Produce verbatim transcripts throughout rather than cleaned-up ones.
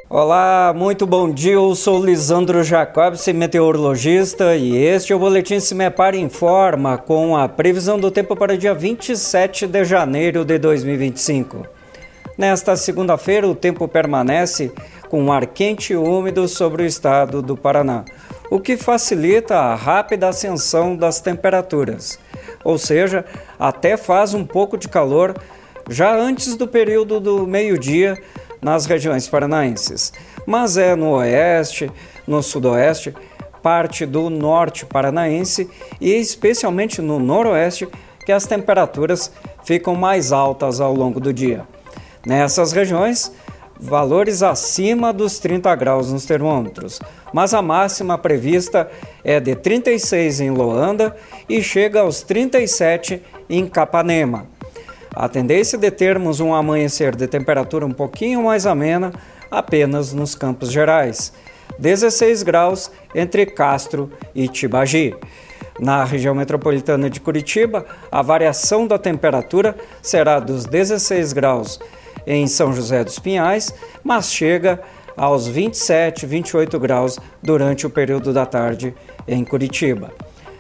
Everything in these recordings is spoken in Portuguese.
Olá, muito bom dia, eu sou Lisandro Jacobson, meteorologista, e este é o Boletim Cimepar Informa com a previsão do tempo para o dia vinte e sete de janeiro de dois mil e vinte e cinco. Nesta segunda-feira, o tempo permanece com um ar quente e úmido sobre o estado do Paraná, o que facilita a rápida ascensão das temperaturas, ou seja, até faz um pouco de calor já antes do período do meio-dia nas regiões paranaenses, mas é no oeste, no sudoeste, parte do norte paranaense e especialmente no noroeste que as temperaturas ficam mais altas ao longo do dia. Nessas regiões, valores acima dos trinta graus nos termômetros, mas a máxima prevista é de trinta e seis em Loanda e chega aos trinta e sete em Capanema. A tendência de termos um amanhecer de temperatura um pouquinho mais amena apenas nos Campos Gerais, dezesseis graus entre Castro e Tibagi. Na região metropolitana de Curitiba, a variação da temperatura será dos dezesseis graus em São José dos Pinhais, mas chega aos vinte e sete, vinte e oito graus durante o período da tarde em Curitiba.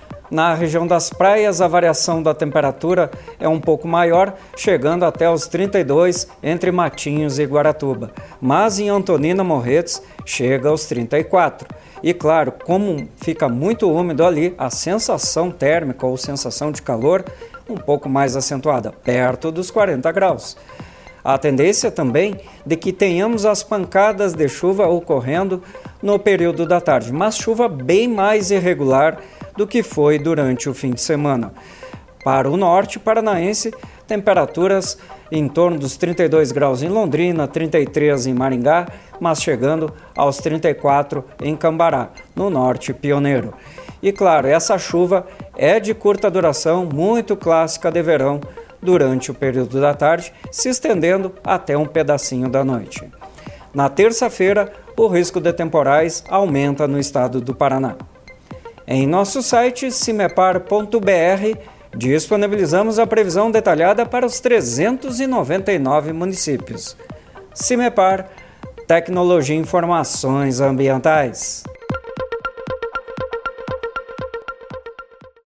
Na região das praias, a variação da temperatura é um pouco maior, chegando até os trinta e dois entre Matinhos e Guaratuba, mas em Antonina Morretes chega aos trinta e quatro. E claro, como fica muito úmido ali, a sensação térmica ou sensação de calor um pouco mais acentuada, perto dos quarenta graus. A tendência também de que tenhamos as pancadas de chuva ocorrendo no período da tarde, mas chuva bem mais irregular do que foi durante o fim de semana. Para o norte paranaense, temperaturas em torno dos trinta e dois graus em Londrina, trinta e três em Maringá, mas chegando aos trinta e quatro em Cambará, no norte pioneiro. E claro, essa chuva é de curta duração, muito clássica de verão, durante o período da tarde, se estendendo até um pedacinho da noite. Na terça-feira, o risco de temporais aumenta no estado do Paraná. Em nosso site, cimepar ponto b r, disponibilizamos a previsão detalhada para os trezentos e noventa e nove municípios. Cimepar, tecnologia e informações ambientais.